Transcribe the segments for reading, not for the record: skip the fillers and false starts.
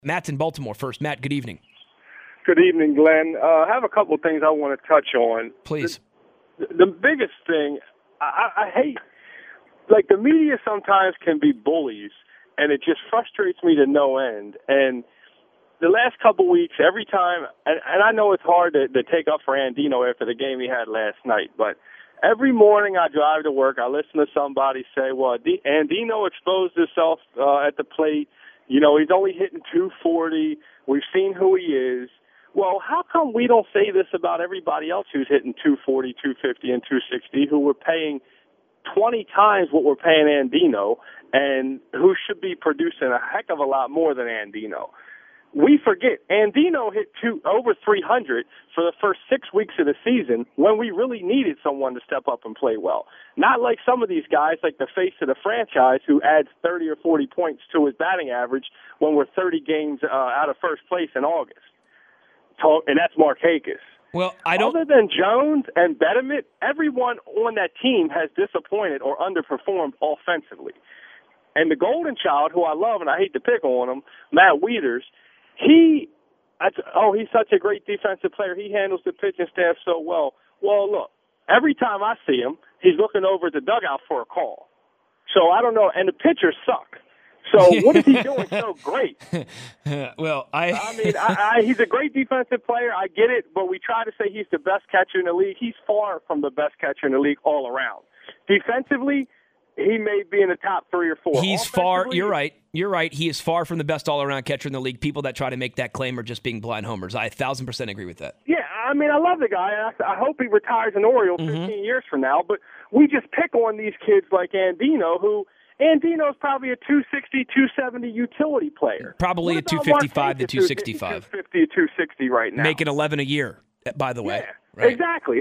Matt's in Baltimore first. Matt, good evening. Good evening, Glenn. I have a couple of things I want to touch on. Please. The biggest thing, I hate, like, the media sometimes can be bullies, and it just frustrates me to no end. And the last couple of weeks, every time, and I know it's hard to take up for Andino after the game he had last night, but every morning I drive to work, I listen to somebody say, well, Andino exposed himself at the plate. You know, he's only hitting 240. We've seen who he is. Well, how come we don't say this about everybody else who's hitting 240, 250, and 260, who we're paying 20 times what we're paying Andino, and who should be producing a heck of a lot more than Andino? We forget Andino hit over 300 for the first 6 weeks of the season when we really needed someone to step up and play well. Not like some of these guys, like the face of the franchise, who adds 30 or 40 points to his batting average when we're 30 games out of first place in August. And that's Markakis. Well, Other than Jones and Betterment, everyone on that team has disappointed or underperformed offensively. And the golden child, who I love and I hate to pick on him, Matt Wieters, he's such a great defensive player. He handles the pitching staff so well. Well, look, every time I see him, he's looking over at the dugout for a call. So I don't know. And the pitchers suck. So what is he doing so great? Well, he's a great defensive player. I get it, but we try to say he's the best catcher in the league. He's far from the best catcher in the league all around. Defensively, he may be in the top 3 or 4. He's far. You're right. He is far from the best all-around catcher in the league. People that try to make that claim are just being blind homers. I 1,000% agree with that. Yeah, I mean, I love the guy. I hope he retires an Oriole 15 years from now. But we just pick on these kids like Andino's probably a 260, 270 utility player. Probably a 255 to 265. 250 to 260 right now. Making 11 a year, by the way. Yeah, right. Exactly.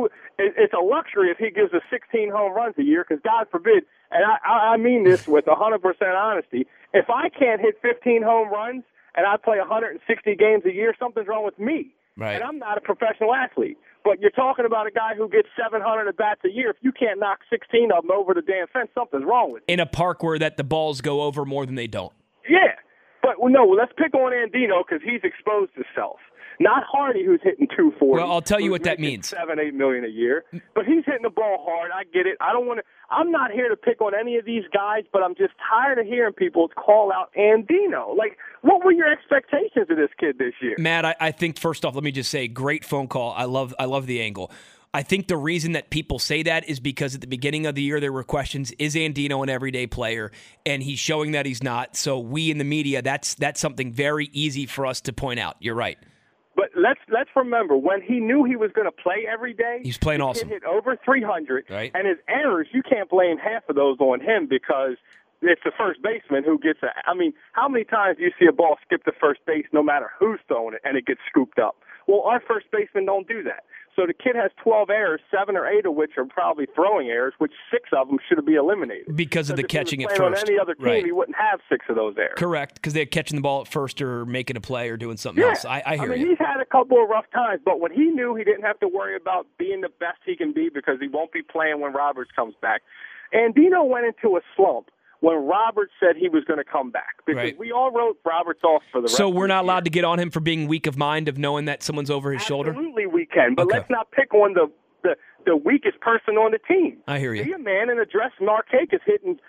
It's a luxury if he gives us 16 home runs a year, because God forbid, and I mean this with 100% honesty, if I can't hit 15 home runs and I play 160 games a year, something's wrong with me. Right. And I'm not a professional athlete. But you're talking about a guy who gets 700 at-bats a year. If you can't knock 16 of them over the damn fence, something's wrong with you. In a park where the balls go over more than they don't. Yeah. But, no, let's pick on Andino because he's exposed himself. Not Hardy, who's hitting 240. Well, I'll tell you what that means. $7-8 million a year. But he's hitting the ball hard. I get it. I'm not here to pick on any of these guys, but I'm just tired of hearing people call out Andino. Like, what were your expectations of this kid this year? Matt, I think first off, let me just say, great phone call. I love the angle. I think the reason that people say that is because at the beginning of the year there were questions, is Andino an everyday player? And he's showing that he's not. So we in the media, that's something very easy for us to point out. You're right. But let's remember, when he knew he was going to play every day, he's playing awesome. He hit over 300, right? And his errors, you can't blame half of those on him because it's the first baseman who gets I mean, how many times do you see a ball skip to first base no matter who's throwing it and it gets scooped up? Well, our first baseman don't do that. So the kid has 12 errors, 7 or 8 of which are probably throwing errors, which 6 of them should be eliminated. Because of the catching at first. first. On any other team, he wouldn't have 6 of those errors. Correct, because they're catching the ball at first or making a play or doing something else. I hear you. He's had a couple of rough times, but when he knew he didn't have to worry about being the best he can be because he won't be playing when Roberts comes back, Andino went into a slump when Roberts said he was going to come back. Because we all wrote Roberts off for the rest of the year. So we're not allowed to get on him for being weak of mind, of knowing that somon's over his shoulder? Absolutely we can, but let's not pick on the weakest person on the team. I hear you. Be a man and address Markakis hitting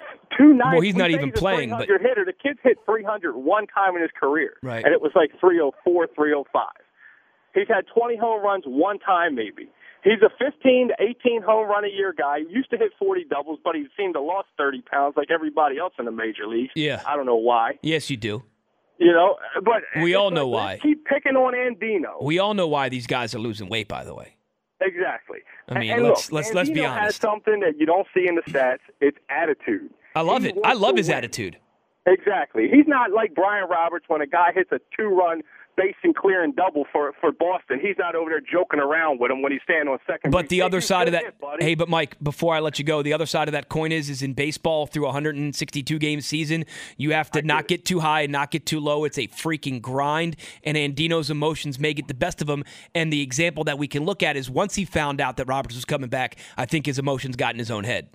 290. Well, he's not even playing. But hitter. The kid's hit 300 one time in his career. Right. And it was like 304, 305. He's had 20 home runs one time maybe. He's a 15 to 18 home run a year guy. He used to hit 40 doubles, but he seemed to lost 30 pounds like everybody else in the major leagues. Yeah. I don't know why. Yes, you do. You know, but we all know why. Keep picking on Andino. We all know why these guys are losing weight, by the way. Exactly. I mean, and let's look, be honest. Andino has something that you don't see in the stats. It's attitude. I love it. I love his attitude. Exactly. He's not like Brian Roberts when a guy hits a 2-run base and clearing double for Boston. He's not over there joking around with him when he's standing on second. But the other side of that, hey, but Mike, before I let you go, the other side of that coin is in baseball through a 162-game season, you have to not get too high and not get too low. It's a freaking grind, and Andino's emotions may get the best of him. And the example that we can look at is once he found out that Roberts was coming back, I think his emotions got in his own head.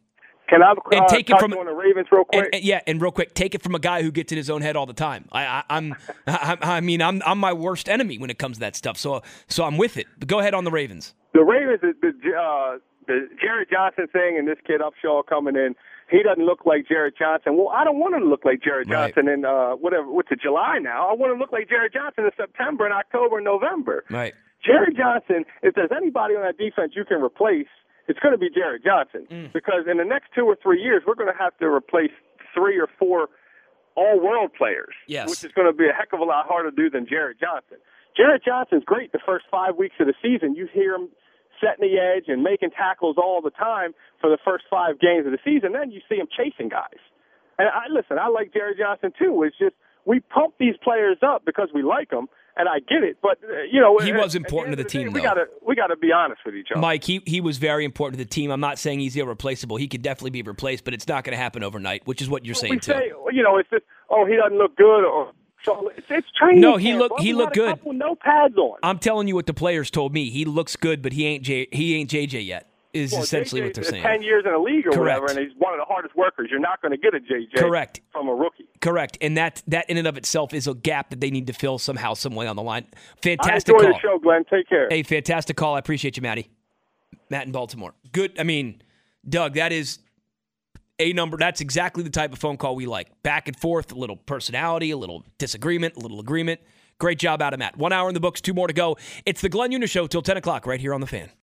Can I and take it from on the Ravens real quick? And real quick, take it from a guy who gets in his own head all the time. I'm my worst enemy when it comes to that stuff. So I'm with it. But go ahead on the Ravens. The Ravens, the Jared Johnson thing, and this kid Upshaw coming in. He doesn't look like Jared Johnson. Well, I don't want him to look like Jared Johnson in what's it, July now. I want him to look like Jared Johnson in September and October and November. Right. Jared Johnson, if there's anybody on that defense you can replace, it's going to be Jared Johnson. Because in the next 2 or 3 years, we're going to have to replace 3 or 4 all-world players, which is going to be a heck of a lot harder to do than Jared Johnson. Jared Johnson's great the first 5 weeks of the season. You hear him setting the edge and making tackles all the time for the first 5 games of the season. Then you see him chasing guys. And I like Jared Johnson too. It's just we pump these players up because we like them, and I get it. But he was important to the team. We got to be honest with each other. Mike, he was very important to the team. I'm not saying he's irreplaceable. He could definitely be replaced, but it's not going to happen overnight, which is what you're saying too. It's just he doesn't look good or. So it's training. No, he looked good. No pads on. I'm telling you what the players told me. He looks good, but he ain't JJ yet. Is essentially what they're saying. 10 years in the league or whatever, and he's one of the hardest workers. You're not going to get a JJ from a rookie. Correct, and that in and of itself is a gap that they need to fill somehow, some way on the line. Fantastic call. I enjoy the show, Glenn. Take care. Hey, fantastic call. I appreciate you, Matty. Matt in Baltimore. Good. I mean, Doug, that is a number. That's exactly the type of phone call we like. Back and forth, a little personality, a little disagreement, a little agreement. Great job out of Matt. 1 hour in the books, 2 more to go. It's the Glenn Eunice Show till 10 o'clock right here on The Fan.